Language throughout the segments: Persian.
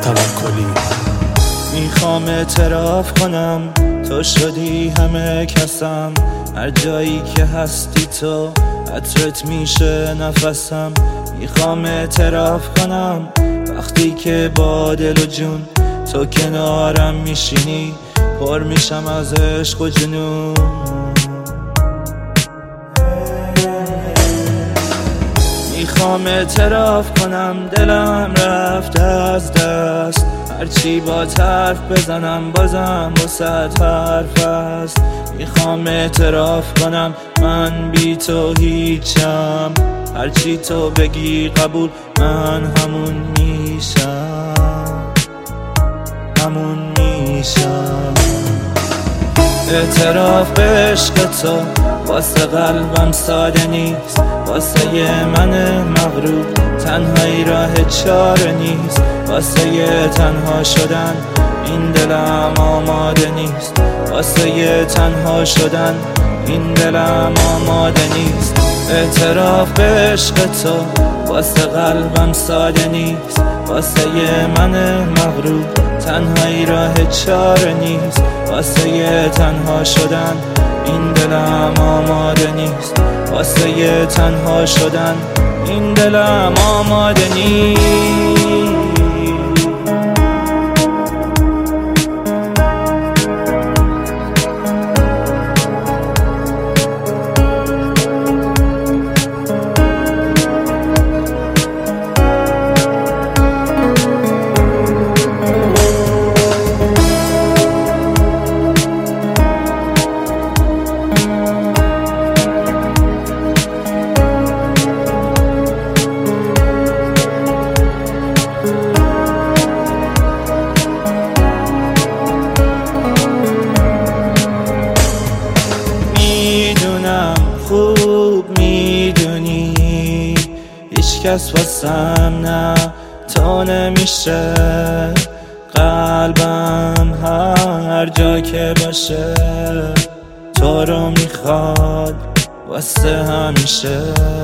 توکلی. میخوام اعتراف کنم تو شدی همه کسم، هر جایی که هستی تو عطرت میشه نفسم. میخوام اعتراف کنم وقتی که با دل و جون تو کنارم میشینی، پر میشم از عشق و جنون. میخوام اعتراف کنم دلم رفته از دست، هرچی با حرف بزنم بازم واسه حرف است. میخوام اعتراف کنم من بی تو هیچم، هرچی تو بگی قبول من همون میشم. اعتراف به عشق تو واسه قلبم ساده نیست، واسه من مغرور تنهایی راه چاره نیست. واسه تنها شدن این دلم آماده نیست، واسه تنها شدن این دلم آماده نیست. اعتراف به عشق تو واسه قلبم ساده نیست، واسه من مغرور تنهایی راه چاره نیست. واسه تنها شدن این دلم آماده نیست، واسه تنها شدن این دلم آماده نیست. خوب میدونی هیچ کس واسم نه تو نمیشه، قلبم هر جا که باشه تو رو میخواد واسه همیشه.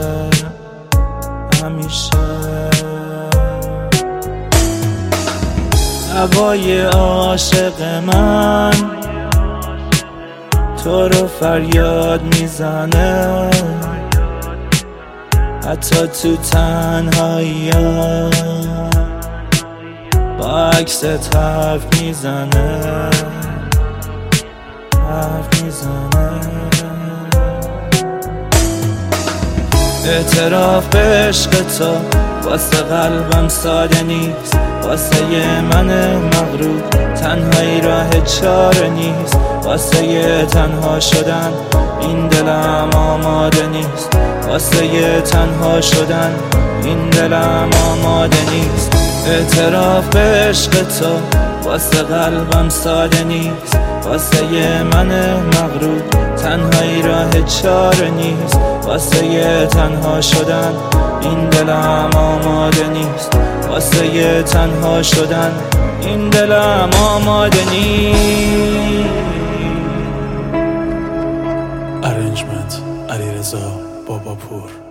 هوای عاشق من تو رو فریاد میزنه، حتی تو تنهایی با عکست حرف میزنه. اعتراف به عشق تو واسه قلبم ساده نیست، واسه من مغرور تنهایی راه چاره نیست. واسه تنها شدن این دلم آماده نیست، واسه تنها شدن این دلم آماده نیست. اعتراف به عشق تو واسه قلبم ساده نیست، واسه من مغرور تنهایی راه چاره نیست. واسه تنها شدن این دلم آماده نیست، واسه تنها شدن این دلم آماده نیست. ارنجمنت علیرضا باباپور.